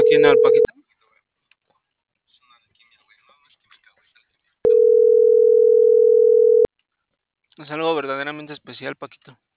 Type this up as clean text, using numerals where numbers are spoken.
quién? ¿Al Paquito? Es algo verdaderamente especial, Paquito.